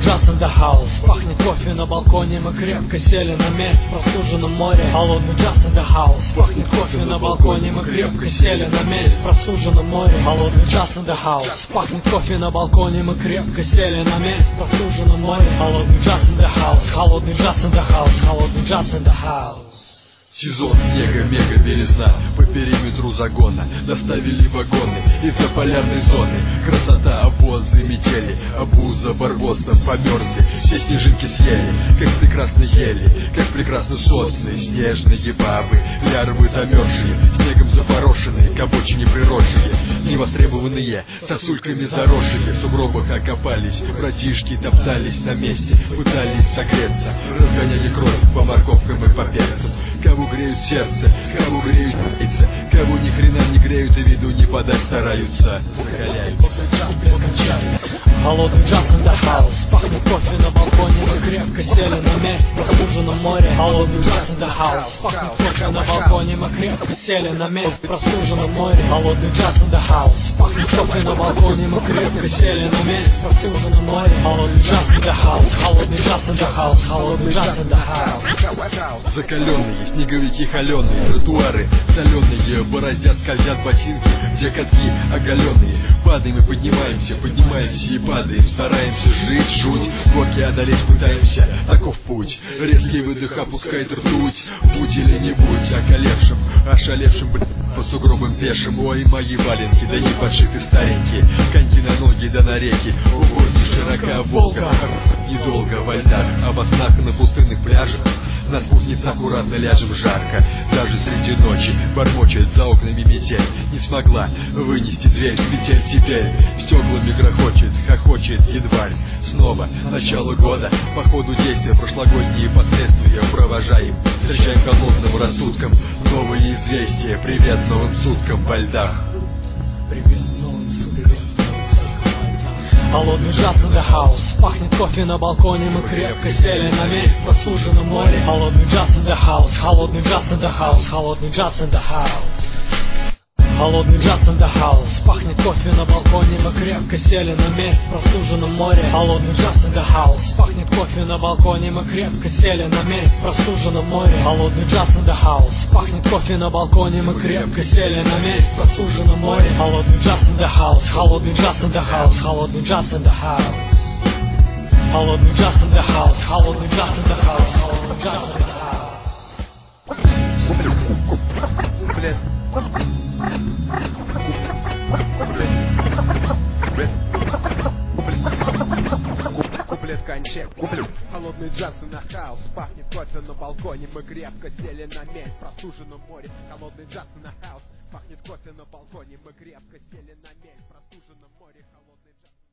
джаз in the house. Пахнет кофе на балконе, мы крепко сели на мель в простуженном море. Холодный джаз in the house. Пахнет кофе на балконе, мы крепко сели на мель в простуженном море. Холодный джаз in the house. Пахнет кофе на балконе, мы крепко сели на мель в простуженном море. Холодный джаз in the house. Холодный джаз in the house. Холодный джаз in the house. Сезон снега, мега белизна, по периметру загона доставили вагоны из-за полярной зоны. Красота, обозы, метели, обуза, барбоса померзли, все снежинки съели, как прекрасны ели, как прекрасны сосны, снежные бабы, лярвы замерзшие, снегом запорошенные, к обочине приросшие, невостребованные, сосульками заросшие, в сугробах окопались, братишки топтались на месте, пытались согреться, разгоняли кровь по морковкам и по перцам. Кого греют сердце, кого греют яйца, кого ни хрена не греют и виду не подать стараются. Холодный джаз in the house. Пахнет кофе на балконе, мы крепко сели на мель в простуженном море. Холодный джаз in the house. Пахнет кофе на балконе, мы крепко сели на мель в простуженном море. Холодный джаз in the house. Пахнет кофе на балконе, мы крепко сели на мель в простуженном море. Холодный джаз in the house. Холодный джаз in the house. Холодный джаз in the house. Закаленные снеговики холеные, тротуары соленые, бороздят, скользят ботинки, где катки оголенные. Падаем и поднимаемся, поднимаемся и падаем, стараемся жить, жуть, боки одолеть пытаемся, таков путь. Резкий выдох опускает ртуть, будь или не будь околевшим, ошалевшим, по сугробам пешим. Ой, мои валенки, да не подшиты старенькие, коньки на ноги да на реки. Ого, не широка Волга, недолго во льдах, а во снах на пустынных пляжах. На спутнице аккуратно ляжем жарко, даже среди ночи бормочет за окнами метель. Не смогла вынести дверь с петель теперь, стеклами грохочет, хохочет январь. Снова начало года, по ходу действия прошлогодние последствия провожаем. Встречаем холодным рассудком новые известия, привет новым суткам во льдах. Привет новым суткам. Холодный джаз in the house. Пахнет кофе на балконе, мы крепко сели на мель в простуженном море. Холодный джаз in the house. Холодный джаз in the house. Холодный джаз in the house. Холодный джаз in the house. Пахнет кофе на балконе, мы крепко сели на мель в простуженном море. Холодный джаз in the house. Пахнет кофе на балконе, мы крепко сели на мель в простуженном море. Холодный джаз in the house. Пахнет кофе на балконе, мы крепко сели на мель в простуженном море. Холодный джаз in the house. Холодный джаз in the house. Холодный джаз in the house. Холодный джаз in the house. Холодный джаз in the house. Холодный джаз in the Куплет кончек, холодный джаз и на хаус. Пахнет кофе на балконе, мы крепко сели на мель в простуженном море. Холодный джаз и на хаус. Пахнет кофе на балконе, мы крепко сели на мель в простуженном море. Холодный джаз.